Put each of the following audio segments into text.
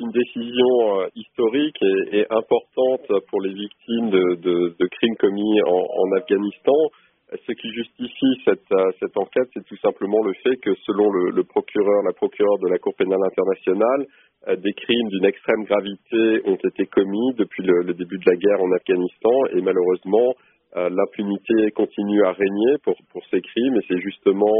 une décision historique et importante pour les victimes de crimes commis en Afghanistan. Ce qui justifie cette enquête, c'est tout simplement le fait que selon la procureure de la Cour pénale internationale, des crimes d'une extrême gravité ont été commis depuis le début de la guerre en Afghanistan et malheureusement, l'impunité continue à régner pour ces crimes et c'est justement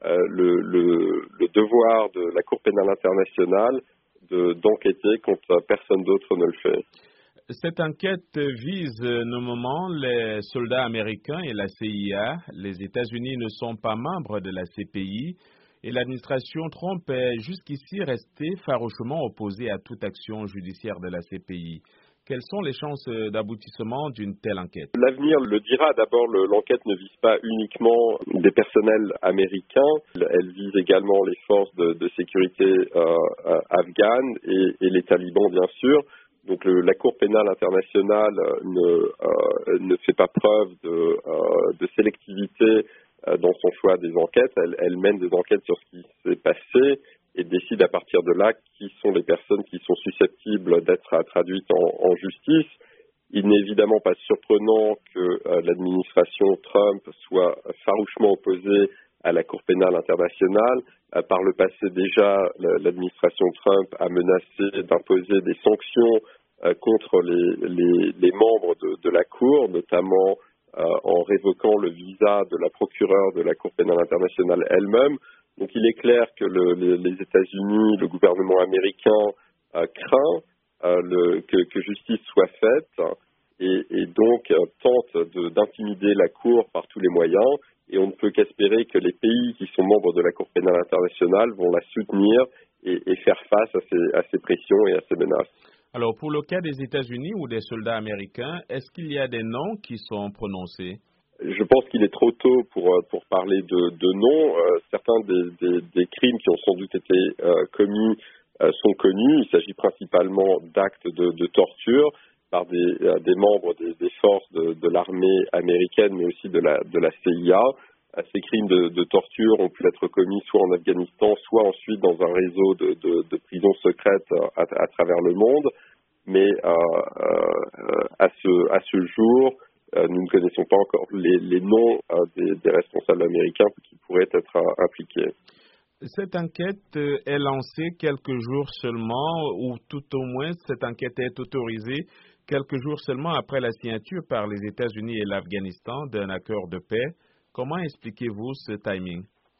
le devoir de la Cour pénale internationale d'enquêter quand personne d'autre ne le fait. Cette enquête vise nommément les soldats américains et la CIA. Les États-Unis ne sont pas membres de la CPI et l'administration Trump est jusqu'ici restée farouchement opposée à toute action judiciaire de la CPI. Quelles sont les chances d'aboutissement d'une telle enquête? L'avenir le dira. D'abord, l'enquête ne vise pas uniquement des personnels américains. Elle vise également les forces de sécurité afghanes et les talibans, bien sûr. Donc la Cour pénale internationale ne fait pas preuve de sélectivité dans son choix des enquêtes. Elle mène des enquêtes sur ce qui s'est passé et décide à partir de là qui sont les personnes qui sont susceptibles d'être traduites en justice. Il n'est évidemment pas surprenant que l'administration Trump soit farouchement opposée à la Cour pénale internationale. Par le passé déjà, l'administration Trump a menacé d'imposer des sanctions contre les membres de la Cour, notamment en révoquant le visa de la procureure de la Cour pénale internationale elle-même. Donc il est clair que les États-Unis, le gouvernement américain craint que justice soit faite et donc tente d'intimider la Cour par tous les moyens. Et on ne peut qu'espérer que les pays qui sont membres de la Cour pénale internationale vont la soutenir et faire face à ces pressions et à ces menaces. Alors, pour le cas des États-Unis ou des soldats américains, est-ce qu'il y a des noms qui sont prononcés? Je pense qu'il est trop tôt pour parler de noms. Certains des crimes qui ont sans doute été commis sont connus. Il s'agit principalement d'actes de torture par des membres des forces de l'armée américaine, mais aussi de la CIA. Ces crimes de torture ont pu être commis soit en Afghanistan, soit ensuite dans un réseau de prisons secrètes à travers le monde. Mais à ce jour, nous ne connaissons pas encore les noms des responsables américains qui pourraient être impliqués. Cette enquête est lancée quelques jours seulement, ou tout au moins cette enquête est autorisée quelques jours seulement après la signature par les États-Unis et l'Afghanistan d'un accord de paix. Comment expliquez-vous ce timing?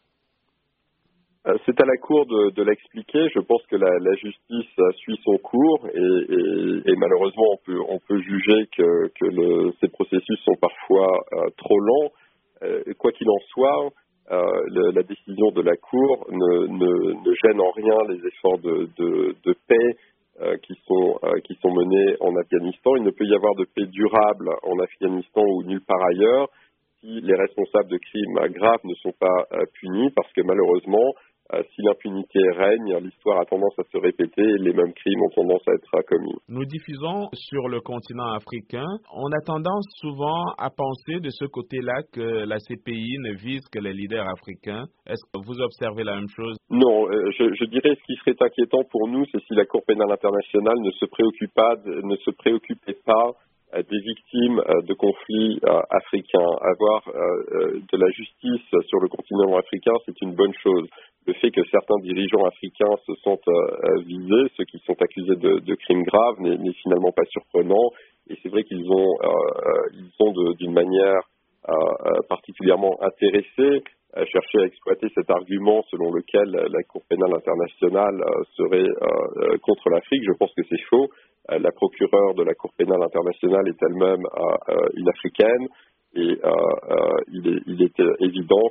C'est à la Cour de l'expliquer. Je pense que la justice suit son cours et malheureusement on peut juger que ces processus sont parfois trop lents. Quoi qu'il en soit, la décision de la Cour ne gêne en rien les efforts de paix qui sont menés en Afghanistan. Il ne peut y avoir de paix durable en Afghanistan ou nulle part ailleurs si les responsables de crimes graves ne sont pas punis, parce que malheureusement, si l'impunité règne, l'histoire a tendance à se répéter et les mêmes crimes ont tendance à être commis. Nous diffusons sur le continent africain. On a tendance souvent à penser de ce côté-là que la CPI ne vise que les leaders africains. Est-ce que vous observez la même chose? Non, je dirais ce qui serait inquiétant pour nous, c'est si la Cour pénale internationale ne se préoccupait pas des victimes de conflits africains. Avoir de la justice sur le continent africain, c'est une bonne chose. Le fait que certains dirigeants africains se sentent visés, ceux qui sont accusés de crimes graves, n'est finalement pas surprenant. Et c'est vrai qu'ils ont d'une manière particulièrement intéressée cherché à exploiter cet argument selon lequel la Cour pénale internationale serait contre l'Afrique. Je pense que c'est faux. La procureure de la Cour pénale internationale est elle-même une Africaine et il est évident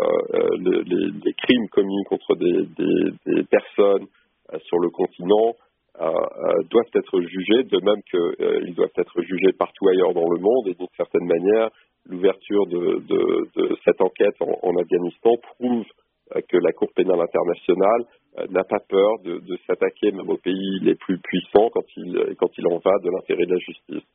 que les crimes commis contre des personnes sur le continent doivent être jugés, de même qu'ils doivent être jugés partout ailleurs dans le monde. Et d'une certaine manière, l'ouverture de cette enquête en Afghanistan prouve que la Cour pénale internationale n'a pas peur de s'attaquer même aux pays les plus puissants quand il en va de l'intérêt de la justice.